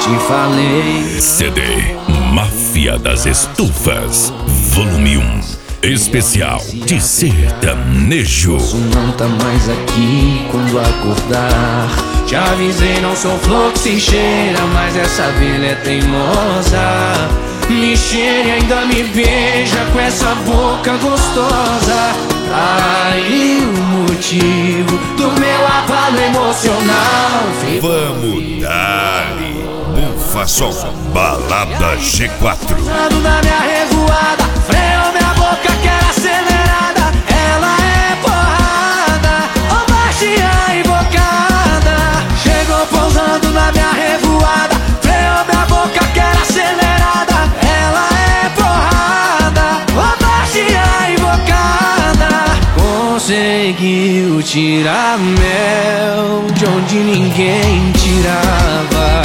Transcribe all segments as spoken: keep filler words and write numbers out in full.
te falei. C D Máfia das Estufas, volume um, especial de sertanejo. Isso não tá mais aqui quando acordar. Te avisei, não sou flor que se cheira, mas essa abelha é teimosa. Me cheira e ainda me beija com essa boca gostosa. Aí o motivo do meu abalo emocional. Vamos dar-lhe Bufa Som, Balada G quatro. Na minha revoada, freio minha boca que era acelerada. Ela é porrada, ô baixinha invocada. Chegou pousando na minha revoada, freio minha boca que era acelerada. Ela é porrada, ô baixinha invocada. Conseguiu tirar mel de onde ninguém tirava.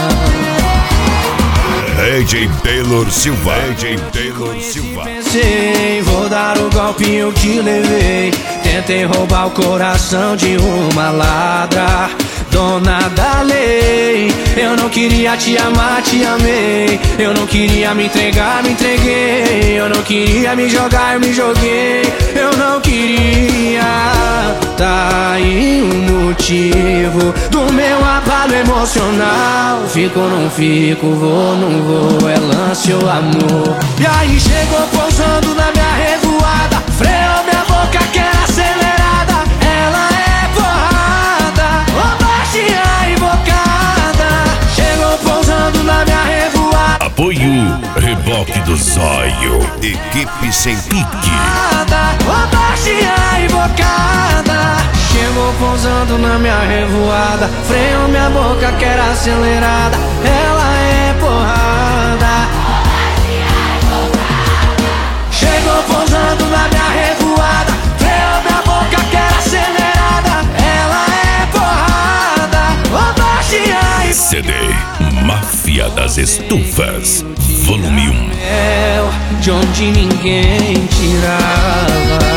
D J Taylor Silva, D J Taylor Silva. Pensei, vou dar o golpe, eu te levei. Tentei roubar o coração de uma ladra, dona da lei. Eu não queria te amar, te amei. Eu não queria me entregar, me entreguei. Eu não queria me jogar, eu me joguei. Eu não queria. Tá aí o motivo do meu abalo emocional. Fico ou não fico, vou, não vou, é lance ou amor. E aí chegou pousando na minha revoada, freou minha boca que era acelerada. Ela é porrada, ô baixinha invocada. Chegou pousando na minha revoada. Apoio Reboque do Zóio, Equipe Sem Pique. Ô baixinha invocada. Chegou pousando na minha revoada, freou minha boca que era acelerada. Ela é porrada. Chegou pousando na minha revoada, freou minha boca que era acelerada. Ela é porrada, ô baixinha. C D Máfia das Estufas, volume um. De onde ninguém tirava.